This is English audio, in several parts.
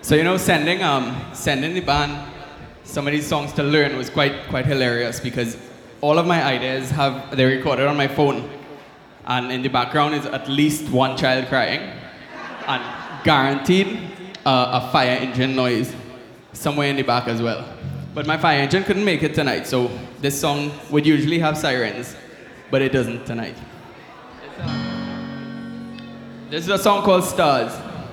So sending the band some of these songs to learn was quite hilarious because all of my ideas they're recorded on my phone, and in the background is at least one child crying, and guaranteed a fire engine noise somewhere in the back as well. But my fire engine couldn't make it tonight, so this song would usually have sirens, but it doesn't tonight. This is a song called Stars.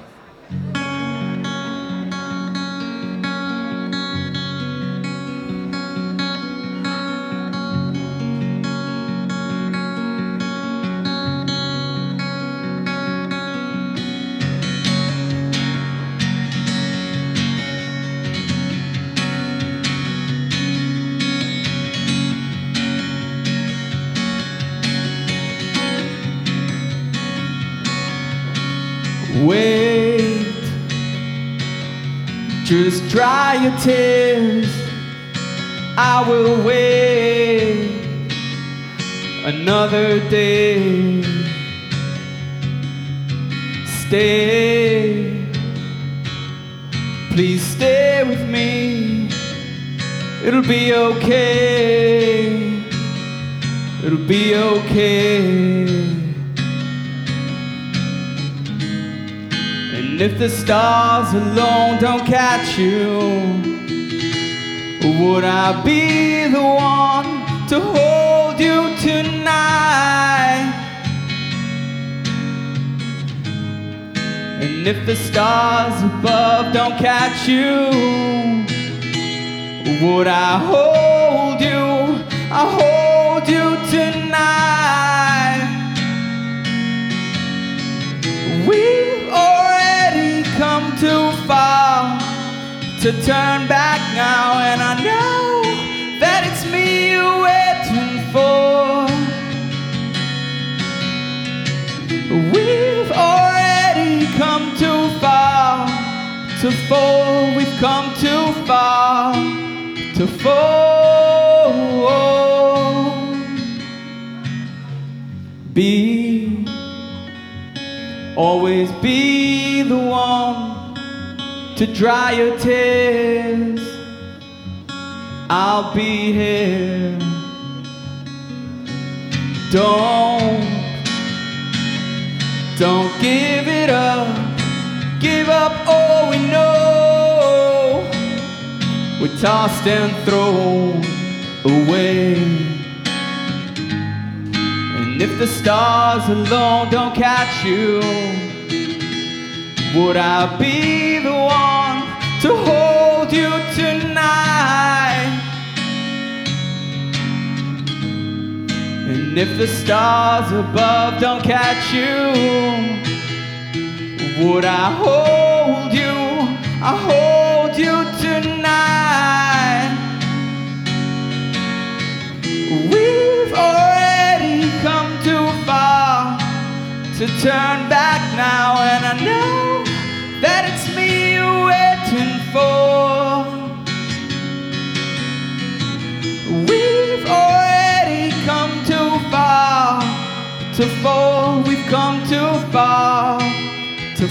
Wait, just dry your tears. I will wait another day. Stay, please stay with me. It'll be okay. It'll be okay. And if the stars alone don't catch you, would I be the one to hold you tonight? And if the stars above don't catch you, would I hold you? I hold you tonight. We've already come too far to turn back now, and I know that it's me you're waiting for. We've already come too far to fall. We've come too far to fall. Always be the one to dry your tears. I'll be here. Don't give it up. Give up all we know. We're tossed and thrown away. And if the stars alone don't catch you, would I be the one to hold you tonight? And if the stars above don't catch you, would I hold you? I hold you tonight. We've already come too far to turn back now, and I know that it's me you're waiting for. We've already come too far to fall. We've come too far to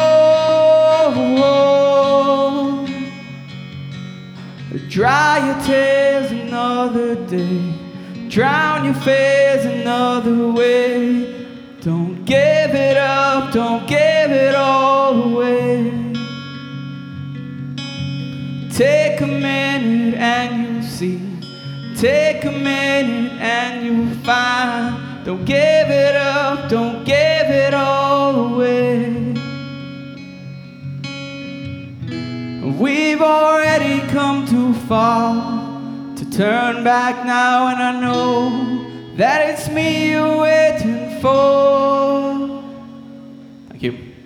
fall. Dry your tears another day. Drown your fears another way. Don't give it up, don't give it all away. Take a minute and you'll see. Take a minute and you'll find. Don't give it up, don't give it all away. We've already come too far to turn back now, and I know that it's me you're waiting for. Thank you.